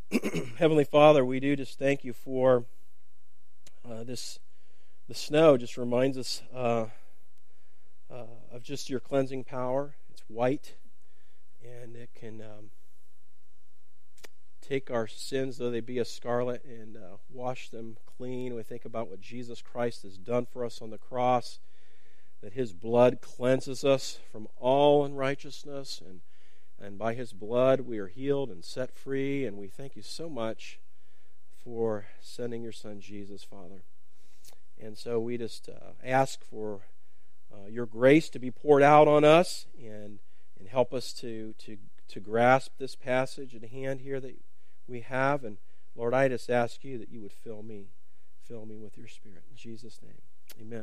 Heavenly Father, we do just thank you for the snow. Just reminds us of just your cleansing power. It's white, and it can take our sins, though they be as scarlet, and wash them clean. We think about what Jesus Christ has done for us on the cross, that his blood cleanses us from all unrighteousness, and by his blood we are healed and set free, and we thank you so much for sending your son Jesus, Father. And so we just ask for your grace to be poured out on us, and help us to grasp this passage in hand here that we have. And Lord, I just ask you that you would fill me with your Spirit. In Jesus' name, amen.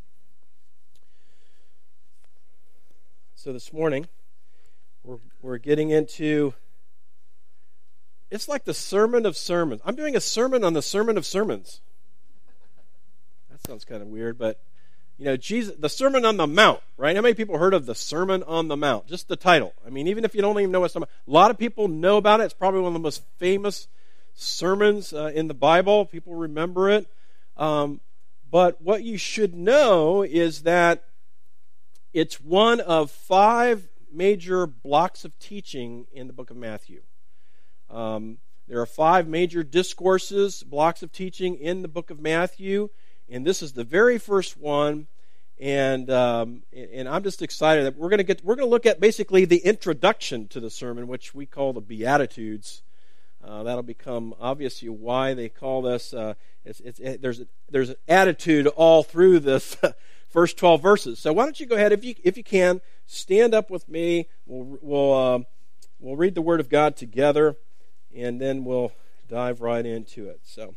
So this morning, we're getting into, it's like the sermon of sermons. I'm doing a sermon on the sermon of sermons. That sounds kind of weird, but you know, Jesus, the Sermon on the Mount, right? How many people heard of the Sermon on the Mount? Just the title. I mean, even if you don't even know what's a lot of people know about it. It's probably one of the most famous sermons in the Bible. People remember it. But what you should know is that it's one of 5 major blocks of teaching in the book of Matthew. There are 5 major discourses, blocks of teaching in the book of Matthew, and this is the very first one. And I'm just excited that we're going to look at basically the introduction to the sermon, which we call the Beatitudes. That'll become obvious to you why they call this. There's an attitude all through this first 12 verses. So why don't you go ahead, if you can, stand up with me. We'll read the Word of God together, and then we'll dive right into it. So,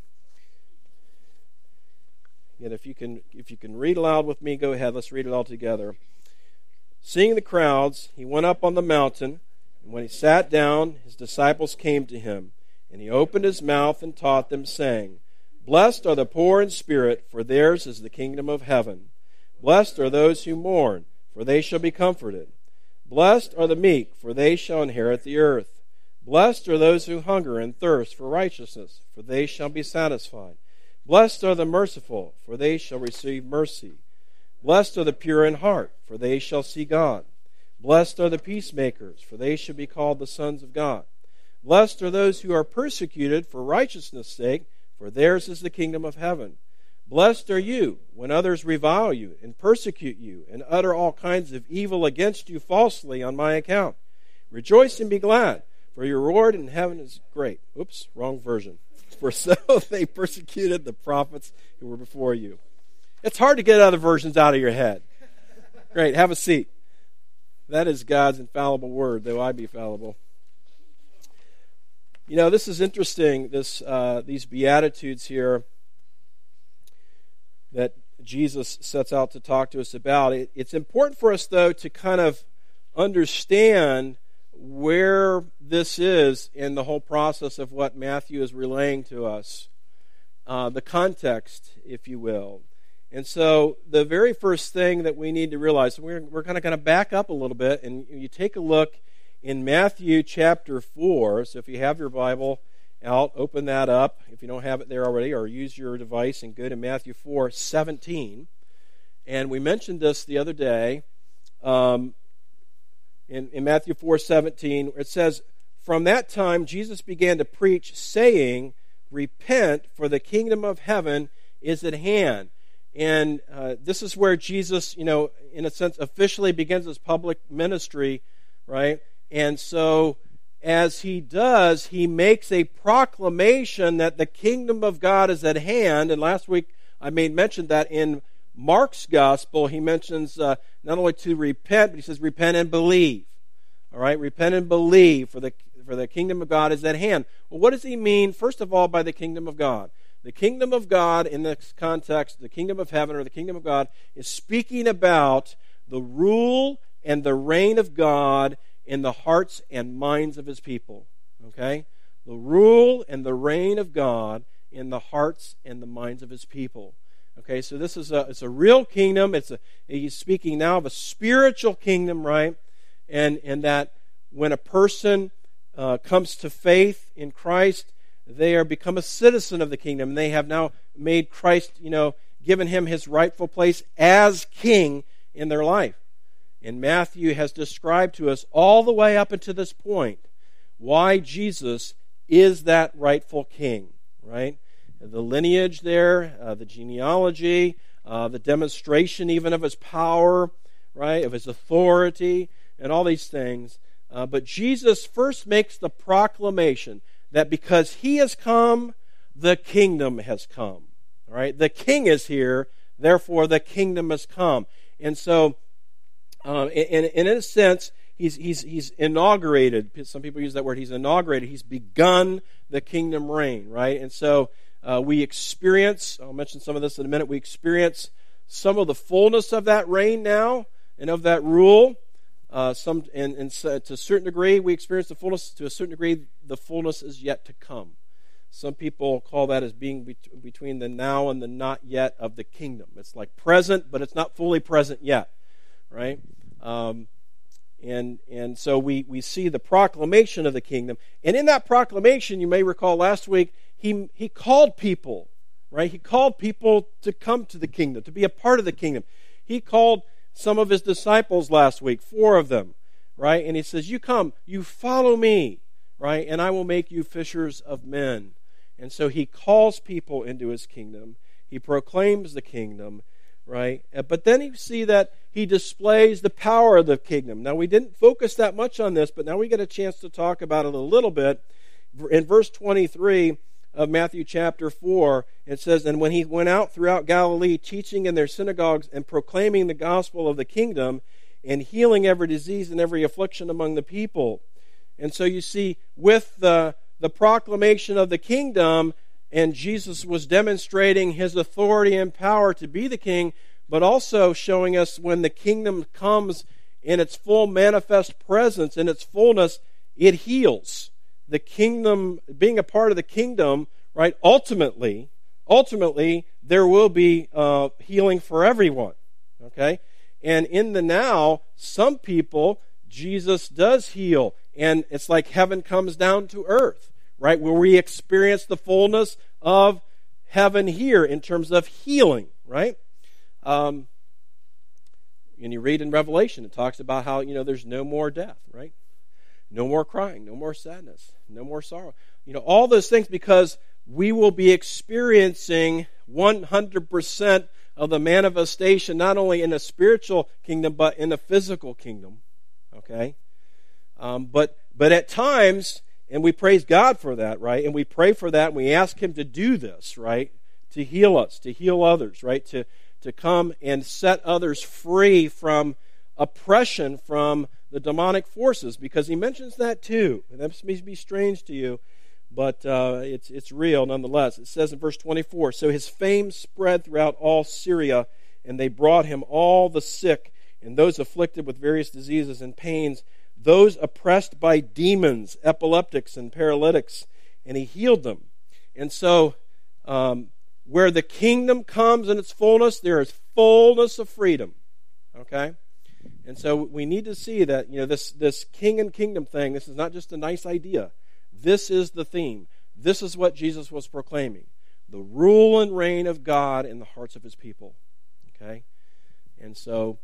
again, if you can read aloud with me, go ahead. Let's read it all together. Seeing the crowds, he went up on the mountain, and when he sat down, his disciples came to him, and he opened his mouth and taught them, saying, "Blessed are the poor in spirit, for theirs is the kingdom of heaven. Blessed are those who mourn, for they shall be comforted. Blessed are the meek, for they shall inherit the earth. Blessed are those who hunger and thirst for righteousness, for they shall be satisfied. Blessed are the merciful, for they shall receive mercy. Blessed are the pure in heart, for they shall see God. Blessed are the peacemakers, for they shall be called the sons of God. Blessed are those who are persecuted for righteousness' sake, for theirs is the kingdom of heaven. Blessed are you when others revile you and persecute you and utter all kinds of evil against you falsely on my account. Rejoice and be glad, for your reward in heaven is great." Oops, wrong version. "For so they persecuted the prophets who were before you." It's hard to get other versions out of your head. Great, have a seat. That is God's infallible word, though I be fallible. You know, this is interesting, these Beatitudes here that Jesus sets out to talk to us about. It's important for us, though, to kind of understand where this is in the whole process of what Matthew is relaying to us, the context, if you will. And so the very first thing that we need to realize, we're kind of going to back up a little bit, and you take a look in Matthew chapter 4. So if you have your Bible out, open that up if you don't have it there already, or use your device and go to Matthew 4:17. And we mentioned this the other day. In Matthew 4:17, it says, "From that time Jesus began to preach, saying, 'Repent, for the kingdom of heaven is at hand.'" And this is where Jesus, in a sense, officially begins his public ministry, right? And so, as he does, he makes a proclamation that the kingdom of God is at hand. And last week I made mention that in Mark's gospel, he mentions not only to repent, but he says repent and believe. All right, repent and believe, for the kingdom of God is at hand. Well, what does he mean, first of all, by the kingdom of God? The kingdom of God, in this context, the kingdom of heaven or the kingdom of God, is speaking about the rule and the reign of God in the hearts and minds of his people. Okay? The rule and the reign of God in the hearts and the minds of his people. Okay, so this is it's a real kingdom. He's speaking now of a spiritual kingdom, right? And that when a person comes to faith in Christ, they are become a citizen of the kingdom. And they have now made Christ, given him his rightful place as king in their life. And Matthew has described to us all the way up until this point why Jesus is that rightful king, right? The lineage there, the genealogy, the demonstration even of his power, right, of his authority, and all these things. But Jesus first makes the proclamation that because he has come, the kingdom has come. All right? The king is here, therefore the kingdom has come. And so, in a sense, he's inaugurated. Some people use that word. He's inaugurated. He's begun the kingdom reign, right? And so we experience, I'll mention some of this in a minute, we experience some of the fullness of that reign now and of that rule. To a certain degree, we experience the fullness. To a certain degree, the fullness is yet to come. Some people call that as being between the now and the not yet of the kingdom. It's like present, but it's not fully present yet, right? And so we see the proclamation of the kingdom. And in that proclamation, you may recall last week, he called people, right? He called people to come to the kingdom, to be a part of the kingdom. He called some of his disciples last week, 4 of them, right? And he says, you come, you follow me, right? And I will make you fishers of men. And so he calls people into his kingdom. He proclaims the kingdom, right? But then you see that he displays the power of the kingdom. Now, we didn't focus that much on this, but now we get a chance to talk about it a little bit. In verse 23 of Matthew chapter 4, it says, and when he went out throughout Galilee, teaching in their synagogues and proclaiming the gospel of the kingdom and healing every disease and every affliction among the people. And so you see, with the proclamation of the kingdom, and Jesus was demonstrating his authority and power to be the king, but also showing us when the kingdom comes in its full manifest presence, in its fullness, it heals. The kingdom, being a part of the kingdom, right, ultimately, there will be healing for everyone, okay? And in the now, some people, Jesus does heal, and it's like heaven comes down to earth, right, where we experience the fullness of heaven here in terms of healing, right? And you read in Revelation, it talks about how, there's no more death, right? No more crying, no more sadness, no more sorrow. All those things, because we will be experiencing 100% of the manifestation, not only in a spiritual kingdom, but in a physical kingdom, okay? But at times, and we praise God for that, right? And we pray for that, and we ask him to do this, right? To heal us, to heal others, right? To come and set others free from oppression from the demonic forces, because he mentions that too. And that may be strange to you, but it's real nonetheless. It says in verse 24, so his fame spread throughout all Syria, and they brought him all the sick and those afflicted with various diseases and pains, those oppressed by demons, epileptics and paralytics, and he healed them. And so where the kingdom comes in its fullness, there is fullness of freedom, okay? And so we need to see that, this king and kingdom thing, this is not just a nice idea. This is the theme. This is what Jesus was proclaiming. The rule and reign of God in the hearts of his people. Okay? And so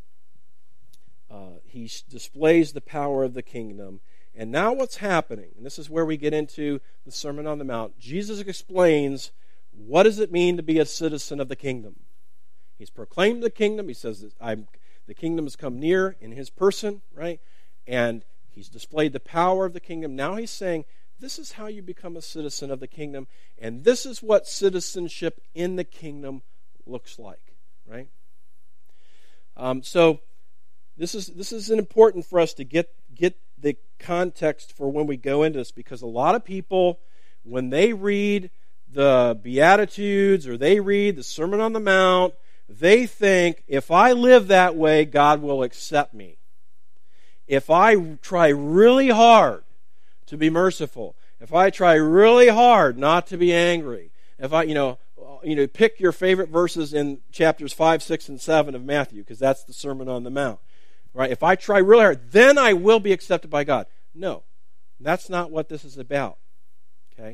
he displays the power of the kingdom. And now what's happening, and this is where we get into the Sermon on the Mount, Jesus explains, what does it mean to be a citizen of the kingdom? He's proclaimed the kingdom. He says, the kingdom has come near in his person, right? And he's displayed the power of the kingdom. Now he's saying, this is how you become a citizen of the kingdom, and this is what citizenship in the kingdom looks like, right? So this is important for us to get the context for when we go into this, because a lot of people, when they read the Beatitudes or they read the Sermon on the Mount, they think, if I live that way, God will accept me. If I try really hard to be merciful, if I try really hard not to be angry, if I, pick your favorite verses in chapters 5, 6, and 7 of Matthew, because that's the Sermon on the Mount, right? If I try really hard, then I will be accepted by God. No, that's not what this is about, okay?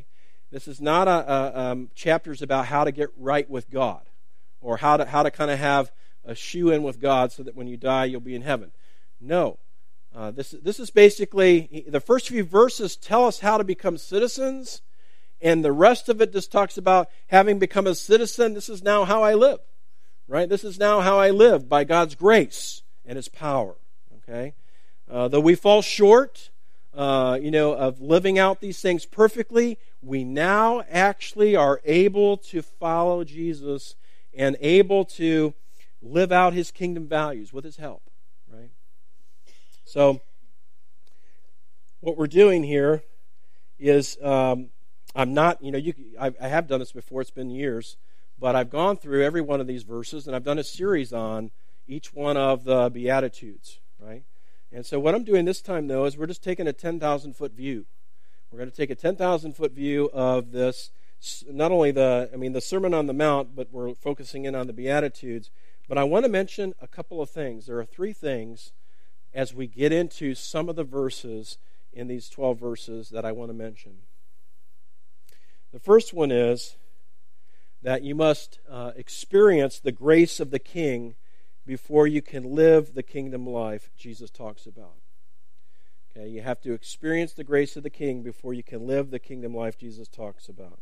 This is not chapters about how to get right with God, or how to kind of have a shoe-in with God so that when you die you'll be in heaven. No. This is basically, the first few verses tell us how to become citizens, and the rest of it just talks about having become a citizen. This is now how I live, right? This is now how I live by God's grace and His power, okay? Though we fall short, of living out these things perfectly, we now actually are able to follow Jesus and able to live out His kingdom values with His help, right? So, what we're doing here is, I'm not, I have done this before, it's been years, but I've gone through every one of these verses, and I've done a series on each one of the Beatitudes, right? And so what I'm doing this time, though, is we're just taking a 10,000-foot view. We're going to take a 10,000-foot view of this, not only the Sermon on the Mount, but we're focusing in on the Beatitudes. But I want to mention a couple of things. There are 3 things as we get into some of the verses in these 12 verses that I want to mention. The first one is that you must experience the grace of the King before you can live the kingdom life Jesus talks about. Okay, you have to experience the grace of the King before you can live the kingdom life Jesus talks about.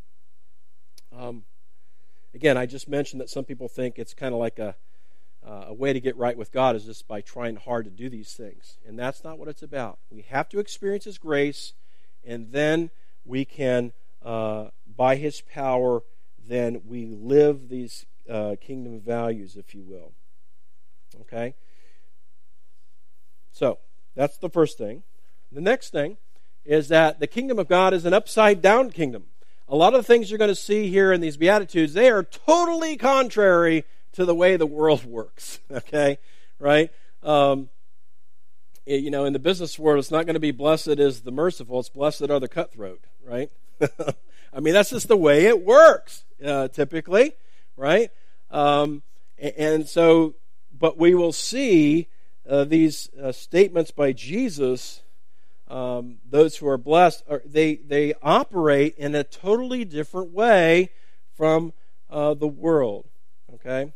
Again, I just mentioned that some people think it's kind of like a way to get right with God is just by trying hard to do these things. And that's not what it's about. We have to experience His grace, and then we can, by His power, then we live these kingdom values, if you will. Okay? So, that's the first thing. The next thing is that the kingdom of God is an upside-down kingdom. A lot of the things you're going to see here in these Beatitudes, they are totally contrary to the way the world works. Okay? Right? In the business world, it's not going to be blessed is the merciful, it's blessed are the cutthroat. Right? I mean, that's just the way it works, typically. Right? And so, but we will see these statements by Jesus, those who are blessed, they operate in a totally different way from the world. Okay?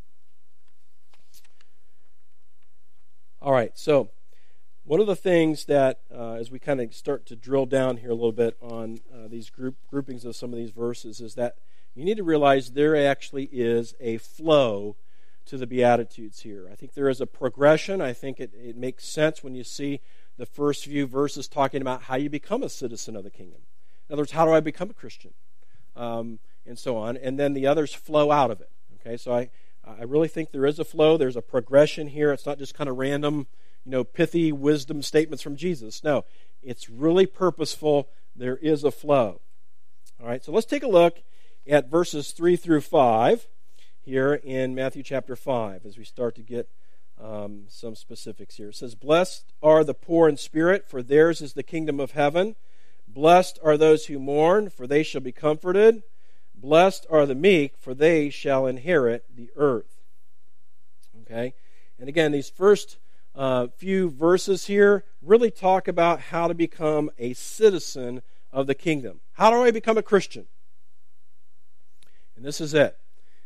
All right, so one of the things that, as we kind of start to drill down here a little bit on these groupings of some of these verses, is that you need to realize there actually is a flow to the Beatitudes here. I think there is a progression. I think it makes sense when you see the first few verses talking about how you become a citizen of the kingdom. In other words, how do I become a Christian? And so on. And then the others flow out of it. Okay, so I really think there is a flow. There's a progression here. It's not just kind of random, pithy wisdom statements from Jesus. No, it's really purposeful. There is a flow. All right, so let's take a look at verses 3 through 5 here in Matthew chapter 5 as we start to get some specifics here. It says, "Blessed are the poor in spirit, for theirs is the kingdom of heaven. Blessed are those who mourn, for they shall be comforted. Blessed are the meek, for they shall inherit the earth." Okay? And again, these first few verses here really talk about how to become a citizen of the kingdom. How do I become a Christian? And this is it.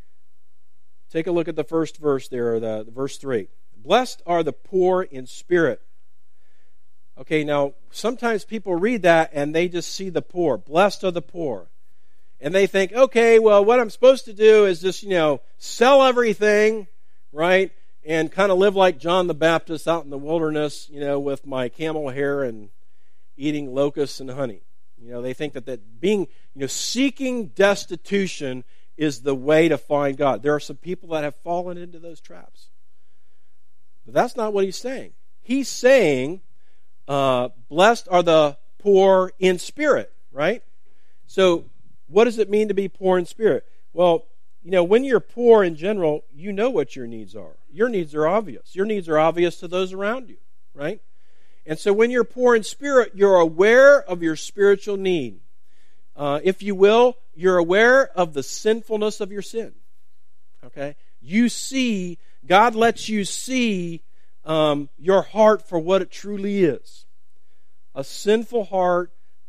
Take a look at the first verse there, the verse 3. "Blessed are the poor in spirit." Okay, now, sometimes people read that and they just see the poor. Blessed are the poor. And they think, okay, well, what I'm supposed to do is just, sell everything, right? And kind of live like John the Baptist out in the wilderness, with my camel hair and eating locusts and honey. They think that being, seeking destitution is the way to find God. There are some people that have fallen into those traps. But that's not what he's saying. He's saying, blessed are the poor in spirit, right? So, what does it mean to be poor in spirit? Well, when you're poor in general, you know what your needs are. Your needs are obvious. Your needs are obvious to those around you, right? And so when you're poor in spirit, you're aware of your spiritual need. If you will, you're aware of the sinfulness of your sin. Okay? You see, God lets you see your heart for what it truly is. A sinful heart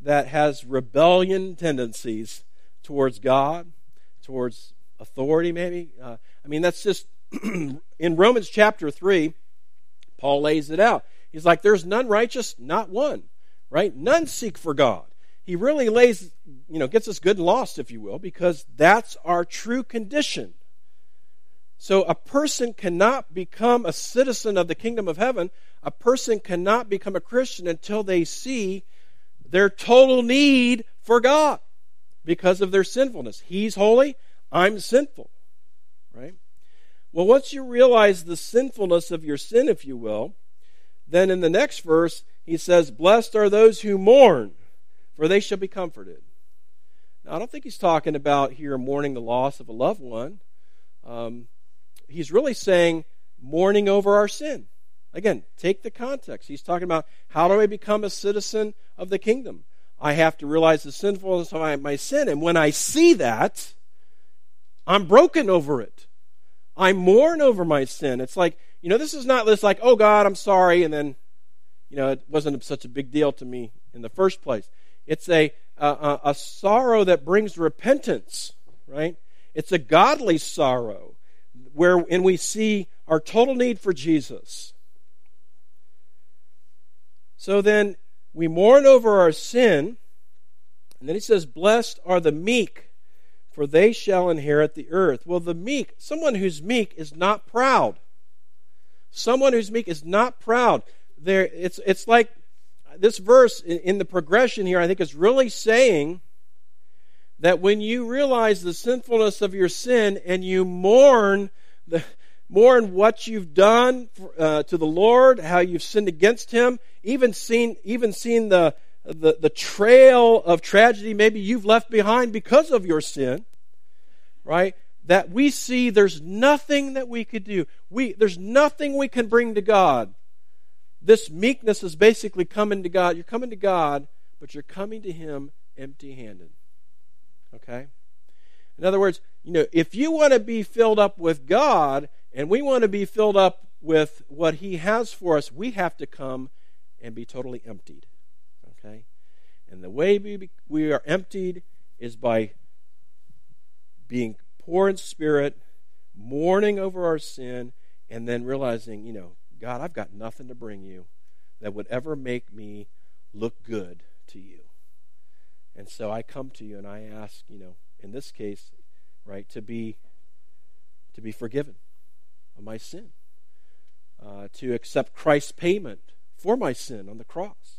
that has rebellion tendencies towards God, towards authority maybe. That's just, in Romans chapter 3, Paul lays it out. He's like, there's none righteous, not one, right? None seek for God. He really gets us good and lost, if you will, because that's our true condition. So a person cannot become a citizen of the kingdom of heaven. A person cannot become a Christian until they see their total need for God because of their sinfulness. He's holy, I'm sinful, right? Well, once you realize the sinfulness of your sin, if you will, then in the next verse, he says, blessed are those who mourn, for they shall be comforted. Now, I don't think he's talking about here mourning the loss of a loved one. He's really saying mourning over our sin. Again, take the context. He's talking about, how do I become a citizen of the kingdom? I have to realize the sinfulness of my sin. And when I see that, I'm broken over it. I mourn over my sin. It's like, this is not this like, oh God, I'm sorry, and then, it wasn't such a big deal to me in the first place. It's a sorrow that brings repentance, right? It's a godly sorrow wherein we see our total need for Jesus. So then we mourn over our sin, and then he says, blessed are the meek, for they shall inherit the earth. Well, the meek, someone who's meek is not proud. Someone who's meek is not proud. It's like this verse in the progression here, I think, is really saying that when you realize the sinfulness of your sin and you mourn what you've done to the Lord, how you've sinned against Him, even seen the trail of tragedy maybe you've left behind because of your sin, right? That we see there's nothing that we could do. There's nothing we can bring to God. This meekness is basically coming to God. You're coming to God, but you're coming to Him empty-handed. Okay? In other words, if you want to be filled up with God, and we want to be filled up with what He has for us, we have to come and be totally emptied. Okay? And the way we are emptied is by being poor in spirit, mourning over our sin, and then realizing, God, I've got nothing to bring you that would ever make me look good to you. And so I come to you and I ask, in this case, right, to be forgiven of my sin, to accept Christ's payment for my sin on the cross.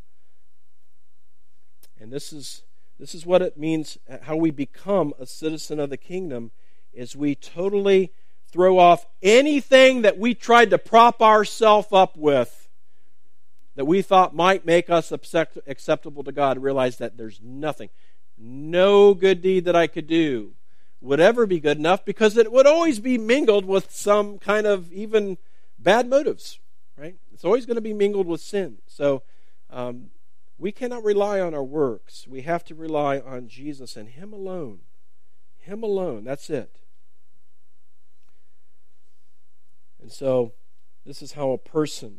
And this is what it means, how we become a citizen of the kingdom, is we totally throw off anything that we tried to prop ourselves up with that we thought might make us acceptable to God. Realize that there's nothing, no good deed that I could do would ever be good enough, because it would always be mingled with some kind of even bad motives, right? It's always going to be mingled with sin. So we cannot rely on our works. We have to rely on Jesus and Him alone. Him alone, that's it. And so this is how a person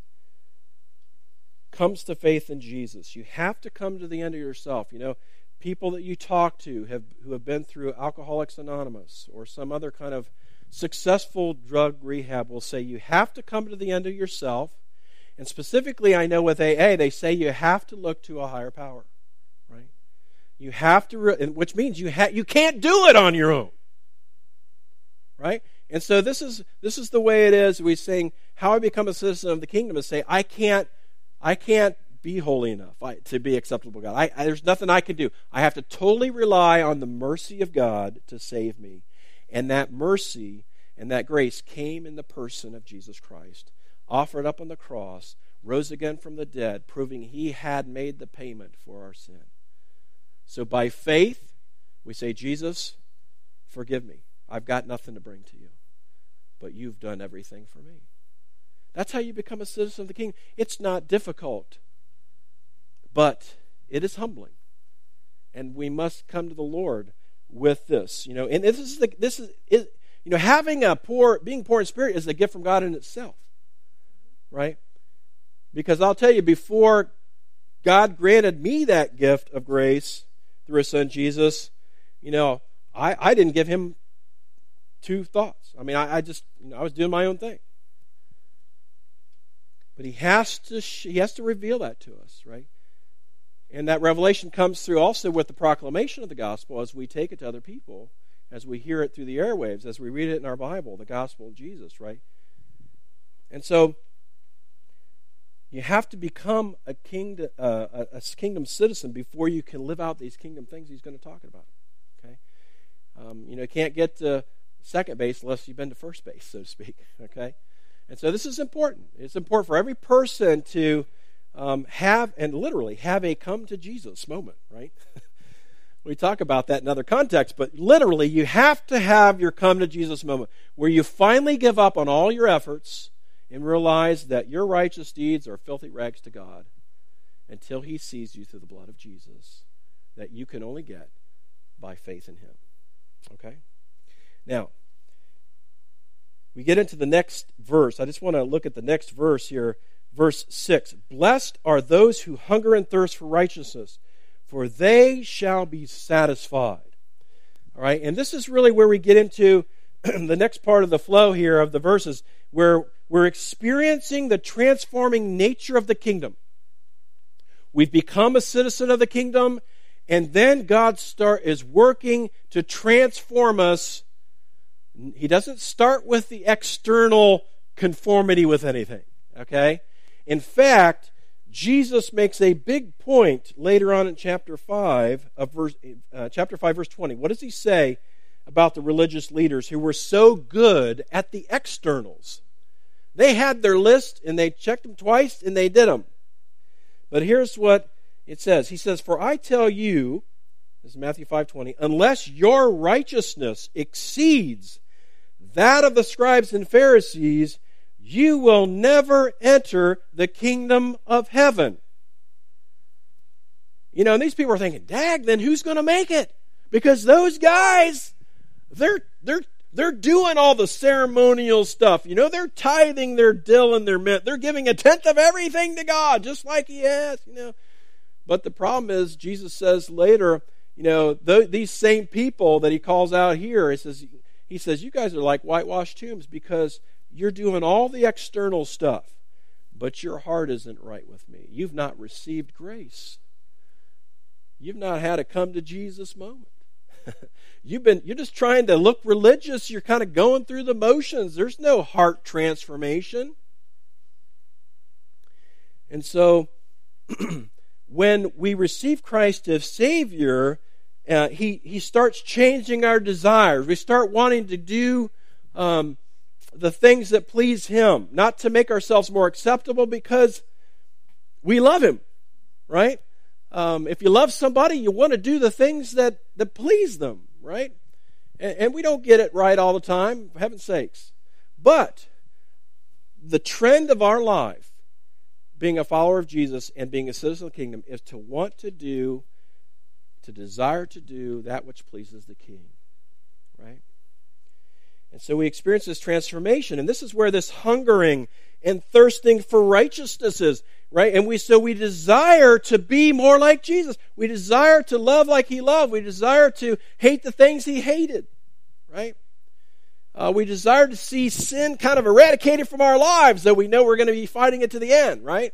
comes to faith in Jesus. You have to come to the end of yourself. People that you talk to who have been through Alcoholics Anonymous or some other kind of successful drug rehab will say you have to come to the end of yourself. And specifically, I know with AA, they say you have to look to a higher power, right? You have to, which means you can't do it on your own, right? And so this is the way it is. We're saying how I become a citizen of the kingdom is say I can't be holy enough to be acceptable to God. There's nothing I can do. I have to totally rely on the mercy of God to save me, and that mercy and that grace came in the person of Jesus Christ, offered up on the cross, rose again from the dead, proving He had made the payment for our sin. So by faith, we say, Jesus, forgive me. I've got nothing to bring to you, but you've done everything for me. That's how you become a citizen of the kingdom. It's not difficult, but it is humbling. And we must come to the Lord with this. And being poor in spirit is a gift from God in itself. Right? Because I'll tell you, before God granted me that gift of grace through His Son Jesus, I didn't give Him two thoughts. I mean, I was doing my own thing. But He has to reveal that to us, right? And that revelation comes through also with the proclamation of the gospel as we take it to other people, as we hear it through the airwaves, as we read it in our Bible, the gospel of Jesus, right? And so you have to become a kingdom citizen before you can live out these kingdom things He's going to talk about. Okay, you can't get to second base unless you've been to first base, so to speak. Okay, and so this is important. It's important for every person to have a come to Jesus moment, right? We talk about that in other contexts, but literally you have to have your come to Jesus moment where you finally give up on all your efforts and realize that your righteous deeds are filthy rags to God until He sees you through the blood of Jesus that you can only get by faith in Him. Okay? Now, we get into the next verse. I just want to look at the next verse here, verse 6. Blessed are those who hunger and thirst for righteousness, for they shall be satisfied. All right? And this is really where we get into the next part of the flow here of the verses, where we're experiencing the transforming nature of the kingdom. We've become a citizen of the kingdom, and then God is working to transform us. He doesn't start with the external conformity with anything, okay? In fact, Jesus makes a big point later on in chapter 5, verse 20. What does He say about the religious leaders who were so good at the externals? They had their list, and they checked them twice, and they did them. But here's what it says. He says, "For I tell you," this is Matthew 5:20, "unless your righteousness exceeds that of the scribes and Pharisees, you will never enter the kingdom of heaven." And these people are thinking, "Dag, then who's going to make it?" Because those guys, they're doing all the ceremonial stuff. They're tithing their dill and their mint. They're giving a tenth of everything to God, just like He has, But the problem is, Jesus says later, these same people that He calls out here, He says, you guys are like whitewashed tombs because you're doing all the external stuff, but your heart isn't right with me. You've not received grace. You've not had a come to Jesus moment. You're just trying to look religious. You're kind of going through the motions. There's no heart transformation. And so when we receive Christ as Savior, He starts changing our desires. We start wanting to do the things that please Him, not to make ourselves more acceptable because we love Him, right? If you love somebody, you want to do the things that please them, right? And we don't get it right all the time, for heaven's sakes. But the trend of our life, being a follower of Jesus and being a citizen of the kingdom, is to want to do, to desire to do that which pleases the King, right? And so we experience this transformation, and this is where this hungering and thirsting for righteousness is, right? And we desire to be more like Jesus. We desire to love like He loved. We desire to hate the things He hated, right? We desire to see sin kind of eradicated from our lives, though we know we're going to be fighting it to the end, right?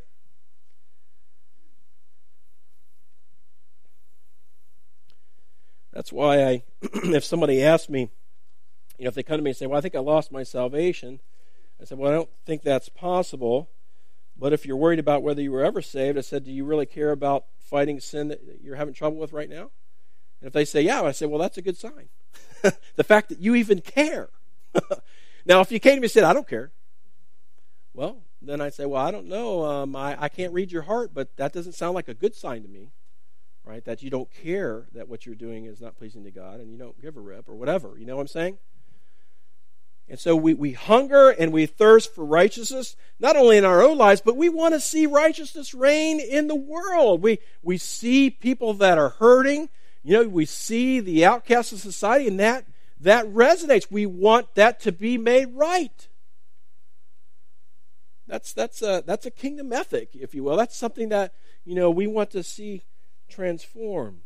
That's why if somebody asks me, if they come to me and say, well, I think I lost my salvation, I said, well, I don't think that's possible. But if you're worried about whether you were ever saved, I said, do you really care about fighting sin that you're having trouble with right now? And if they say, yeah, I say, well, that's a good sign. The fact that you even care. Now, if you came to me and said, I don't care, well, then I'd say, well, I don't know. I can't read your heart, but that doesn't sound like a good sign to me, right? That you don't care that what you're doing is not pleasing to God and you don't give a rip or whatever. You know what I'm saying? And so we hunger and we thirst for righteousness, not only in our own lives, but we want to see righteousness reign in the world. We see people that are hurting. We see the outcasts of society, and that resonates. We want that to be made right. That's a kingdom ethic, if you will. That's something that we want to see transformed.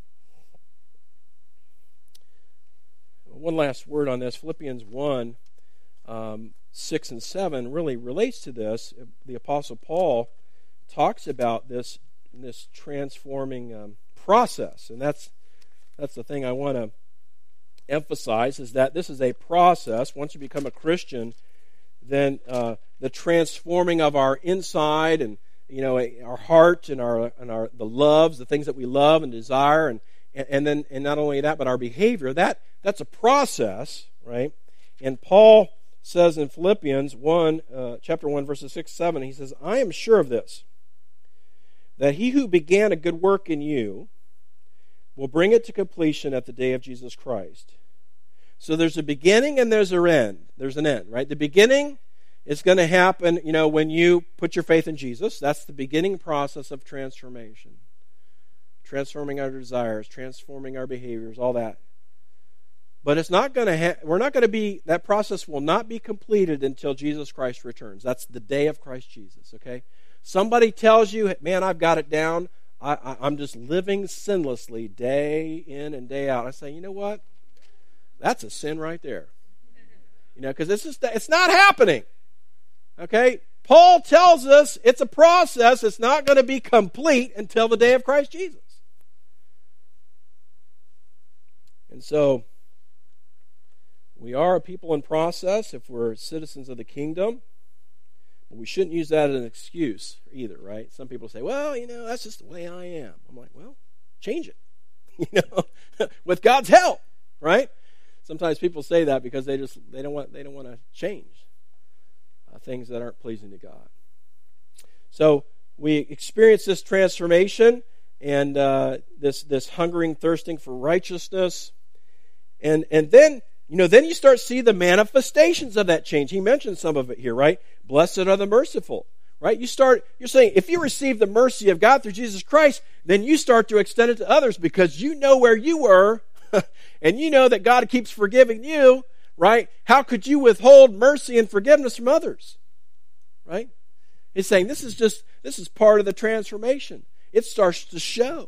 One last word on this. Philippians 1, 6 and 7 really relates to this. The Apostle Paul talks about this transforming process. And that's the thing I want to emphasize, is that this is a process. Once you become a Christian, then the transforming of our inside and our heart and the loves, the things that we love and desire, and not only that, but our behavior. That's a process, right? And Paul says in Philippians 1, chapter 1, verses 6, 7, he says, "I am sure of this, that he who began a good work in you will bring it to completion at the day of Jesus Christ." So there's a beginning and there's an end. There's an end, right? The beginning is going to happen, when you put your faith in Jesus. That's the beginning process of transformation. Transforming our desires, transforming our behaviors, all that. But it's not going to that process will not be completed until Jesus Christ returns. That's the day of Christ Jesus, okay? Somebody tells you, man, I've got it down. I'm just living sinlessly day in and day out. I say, you know what? That's a sin right there. Because it's not happening. Okay? Paul tells us it's a process. It's not going to be complete until the day of Christ Jesus. And so, we are a people in process if we're citizens of the kingdom. But we shouldn't use that as an excuse either, right? Some people say, well, that's just the way I am. I'm like, well, change it. With God's help, right? Sometimes people say that because they don't want to change things that aren't pleasing to God. So we experience this transformation and this hungering, thirsting for righteousness, and then you start to see the manifestations of that change. He mentioned some of it here, right? Blessed are the merciful, right? You're saying if you receive the mercy of God through Jesus Christ, then you start to extend it to others because you know where you were. And you know that God keeps forgiving you, right? How could you withhold mercy and forgiveness from others? Right? He's saying this is part of the transformation. It starts to show.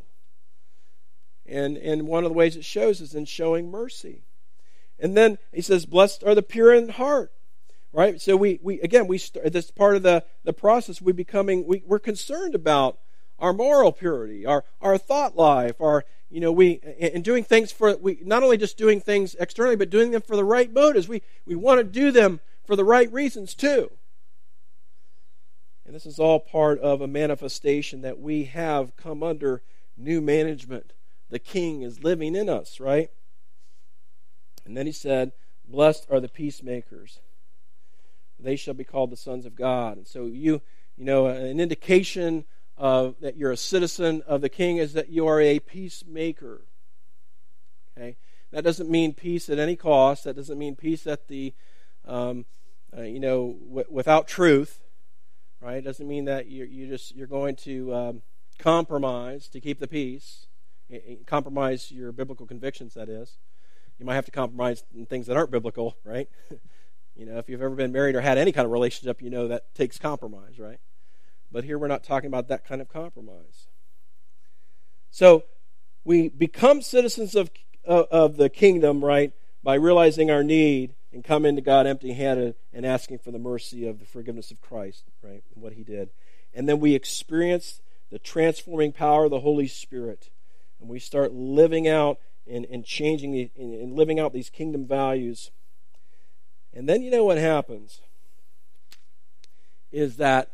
And one of the ways it shows is in showing mercy. And then he says, blessed are the pure in heart. Right? So we start this part of the process. We're concerned about our moral purity, our thought life, and doing things not only just doing things externally, but doing them for the right motives. We want to do them for the right reasons too. And this is all part of a manifestation that we have come under new management. The King is living in us, right? And then he said, blessed are the peacemakers. They shall be called the sons of God. And so an indication that you're a citizen of the King is that you are a peacemaker. Okay, that doesn't mean peace at any cost. That doesn't mean peace at the, without truth. Right? It doesn't mean that you're going to compromise to keep the peace. Compromise your biblical convictions. That is, you might have to compromise in things that aren't biblical. Right? If you've ever been married or had any kind of relationship, that takes compromise. Right? But here we're not talking about that kind of compromise. So we become citizens of the kingdom, right, by realizing our need and come into God empty-handed and asking for the mercy of the forgiveness of Christ, right, and what He did. And then we experience the transforming power of the Holy Spirit, and we start living out and changing and living out these kingdom values. And then what happens is that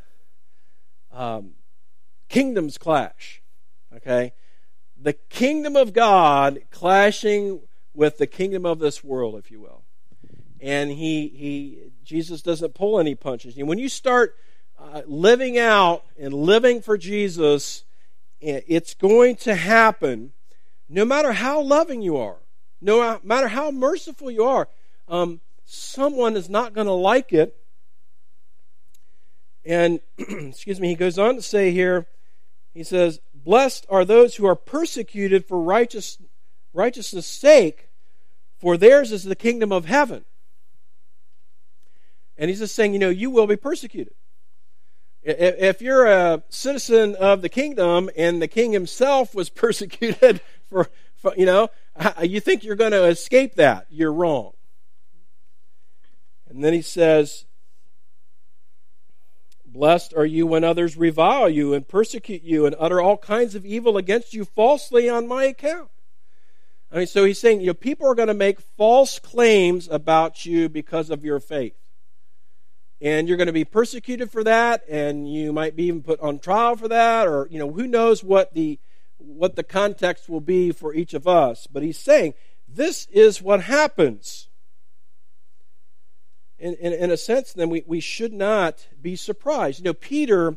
kingdoms clash. Okay, the kingdom of God clashing with the kingdom of this world, if you will. And Jesus doesn't pull any punches. And when you start living out and living for Jesus, it's going to happen. No matter how loving you are, no matter how merciful you are, someone is not going to like it. And, he goes on to say here, he says, blessed are those who are persecuted for righteousness' sake, for theirs is the kingdom of heaven. And he's just saying, you will be persecuted. If you're a citizen of the kingdom and the king himself was persecuted for you think you're going to escape that. You're wrong. And then he says, blessed are you when others revile you and persecute you and utter all kinds of evil against you falsely on my account. I mean, so he's saying, people are going to make false claims about you because of your faith. And you're going to be persecuted for that, and you might be even put on trial for that, or, who knows what the context will be for each of us. But he's saying, this is what happens. In a sense, then, we should not be surprised. Peter,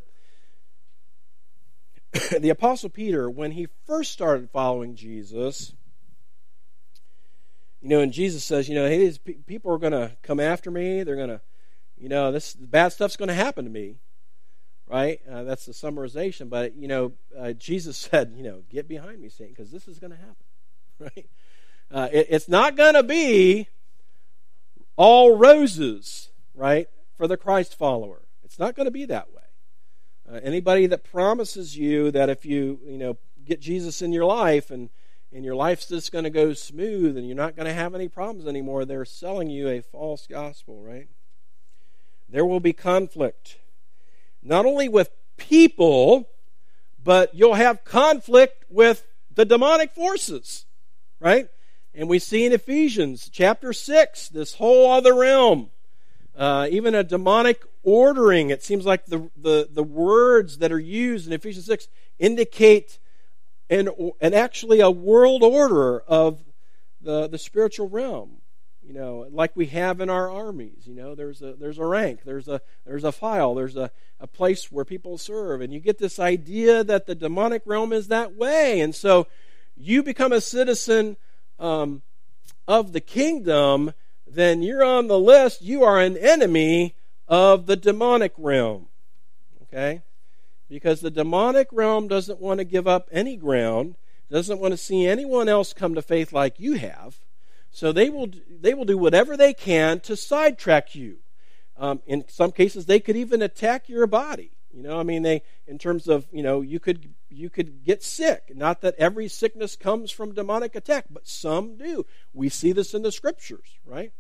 the Apostle Peter, when he first started following Jesus, and Jesus says, hey, these people are going to come after me, they're going to, this bad stuff's going to happen to me, right? That's the summarization. But, Jesus said, get behind me, Satan, because this is going to happen, right? It's not going to be all roses, right, for the Christ follower. It's not going to be that way. Anybody that promises you that if you, get Jesus in your life and your life's just going to go smooth and you're not going to have any problems anymore, they're selling you a false gospel, right? There will be conflict, not only with people, but you'll have conflict with the demonic forces, right? And we see in Ephesians chapter 6, this whole other realm, even a demonic ordering. It seems like the words that are used in Ephesians 6 indicate an actually a world order of the spiritual realm. Like we have in our armies. There's a rank, there's a file, there's a place where people serve, and you get this idea that the demonic realm is that way. And so you become a citizen of the kingdom, then you're on the list. You are an enemy of the demonic realm. Okay? Because the demonic realm doesn't want to give up any ground, doesn't want to see anyone else come to faith like you have. So they will do whatever they can to sidetrack you. In some cases, they could even attack your body. In terms of, you could get sick. Not that every sickness comes from demonic attack, but some do. We see this in the scriptures, right?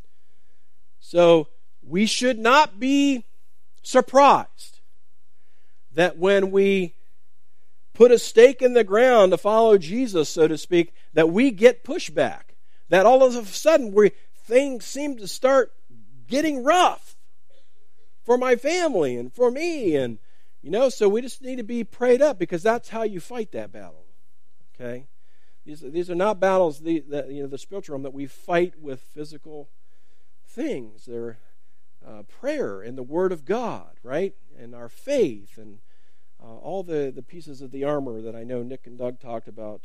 So we should not be surprised that when we put a stake in the ground to follow Jesus, so to speak, that we get pushback. That all of a sudden things seem to start getting rough for my family and for me. And, so we just need to be prayed up, because that's how you fight that battle. Okay? These are not battles, the spiritual realm, that we fight with physical things. They're prayer and the Word of God, right? And our faith and all the pieces of the armor that I know Nick and Doug talked about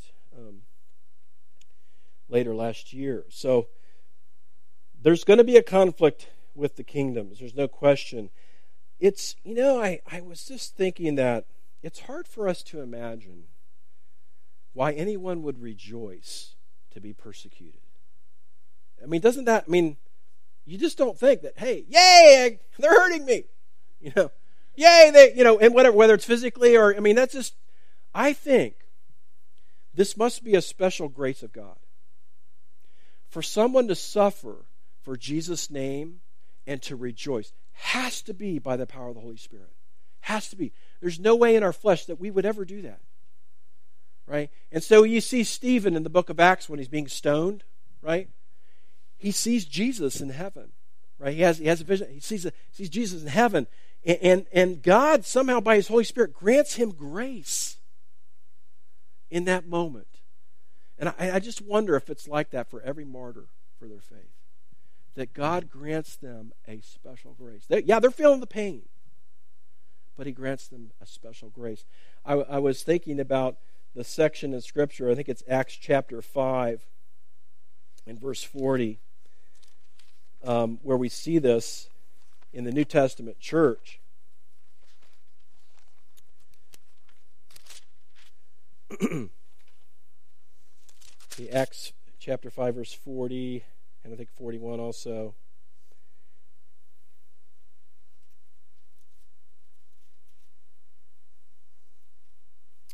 later last year. So there's going to be a conflict with the kingdoms. There's no question. It's, I was just thinking that it's hard for us to imagine why anyone would rejoice to be persecuted. You just don't think that, hey, yay, they're hurting me. Yay, they, and whether it's physically or, that's just, I think this must be a special grace of God. For someone to suffer for Jesus' name and to rejoice has to be by the power of the Holy Spirit. Has to be. There's no way in our flesh that we would ever do that. Right? And so you see Stephen in the book of Acts when he's being stoned, right? He sees Jesus in heaven. Right? He has a vision. He sees Jesus in heaven. And God somehow by his Holy Spirit grants him grace in that moment. And I just wonder if it's like that for every martyr for their faith. That God grants them a special grace. They're feeling the pain. But he grants them a special grace. I was thinking about the section in Scripture, I think it's Acts chapter 5 and verse 40, where we see this in the New Testament church. The Acts chapter 5 verse 40, and I think 41 also.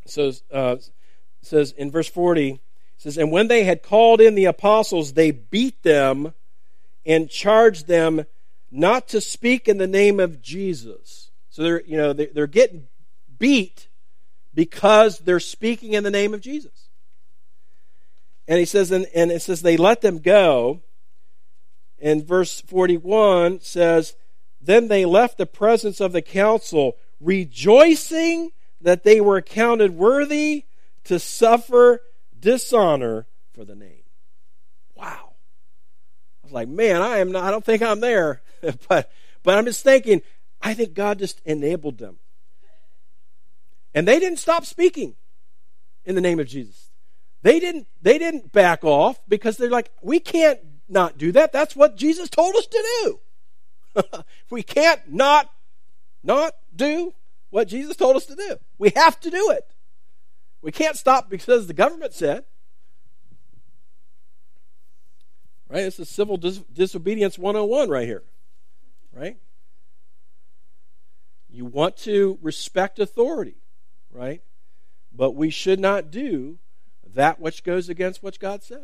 So says in verse 40, it says, and when they had called in the apostles, they beat them and charged them not to speak in the name of Jesus. So they're getting beat because they're speaking in the name of Jesus. And he says, and it says they let them go. And verse 41 says, then they left the presence of the council, rejoicing that they were counted worthy to suffer dishonor for the name. Wow. I was like, man, I don't think I'm there. but I'm just thinking, I think God just enabled them. And they didn't stop speaking in the name of Jesus. They didn't back off because they're like, we can't not do that. That's what Jesus told us to do. We can't not do what Jesus told us to do. We have to do it. We can't stop because the government said. Right? This is civil disobedience 101 right here. Right? You want to respect authority, right? But we should not do that which goes against what God says.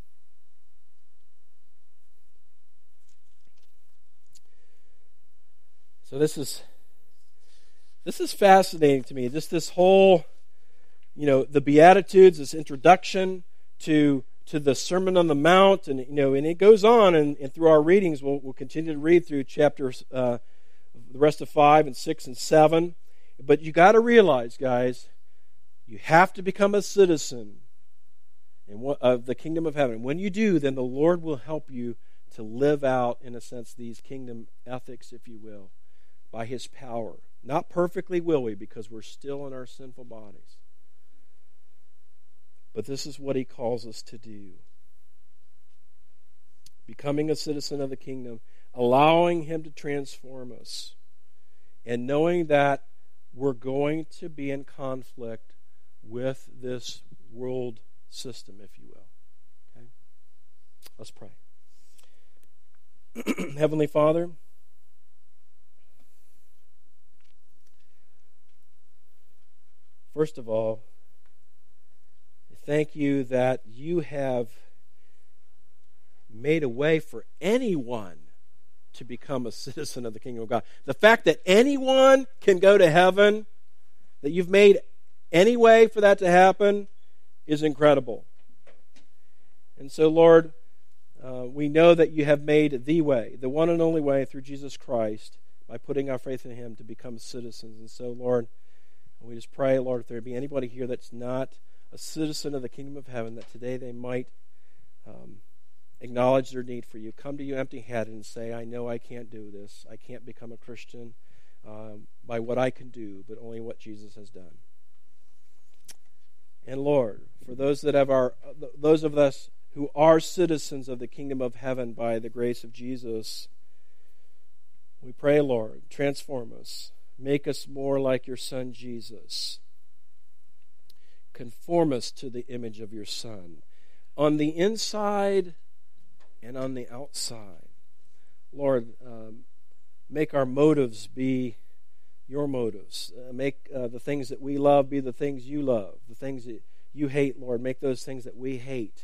So this is fascinating to me. Just this whole, the Beatitudes, this introduction to the Sermon on the Mount, and and it goes on, and through our readings, we'll continue to read through chapters, the rest of 5 and 6 and 7. But you got to realize, guys, you have to become a citizen of the kingdom of heaven. When you do, then the Lord will help you to live out, in a sense, these kingdom ethics, if you will, by His power. Not perfectly will we, because we're still in our sinful bodies. But this is what He calls us to do. Becoming a citizen of the kingdom, allowing Him to transform us, and knowing that we're going to be in conflict with this world system, if you will. Okay? Let's pray. Heavenly Father, first of all, thank you that you have made a way for anyone to become a citizen of the kingdom of God. The fact that anyone can go to heaven, that you've made any way for that to happen, is incredible. And so, Lord, we know that you have made the way, the one and only way, through Jesus Christ, by putting our faith in Him to become citizens. And so, Lord, we just pray, Lord, if there be anybody here that's not a citizen of the kingdom of heaven, that today they might acknowledge their need for you. Come to you empty-handed and say, I know I can't do this. I can't become a Christian by what I can do, but only what Jesus has done. And Lord, for those of us who are citizens of the kingdom of heaven by the grace of Jesus, we pray, Lord, transform us. Make us more like your Son, Jesus. Conform us to the image of your Son, on the inside and on the outside. Lord, make our motives be your motives. Make the things that we love be the things you love. The things that you hate, Lord, make those things that we hate.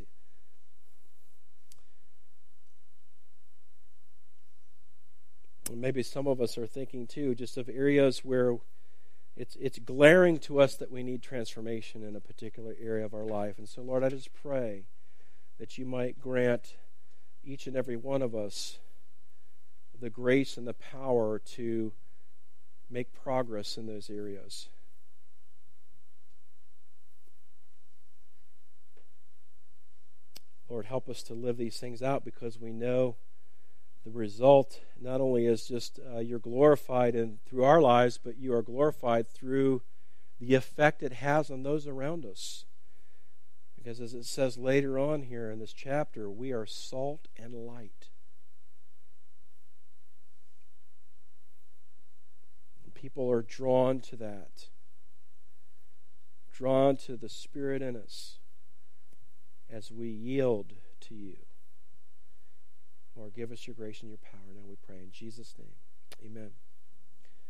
And maybe some of us are thinking, too, just of areas where it's glaring to us that we need transformation in a particular area of our life. And so, Lord, I just pray that you might grant each and every one of us the grace and the power to make progress in those areas. Lord, help us to live these things out, because we know the result not only is just you're glorified through our lives, but you are glorified through the effect it has on those around us. Because as it says later on here in this chapter, we are salt and light. And people are drawn to that, drawn to the Spirit in us as we yield to you. Lord, give us your grace and your power. Now we pray in Jesus' name. Amen.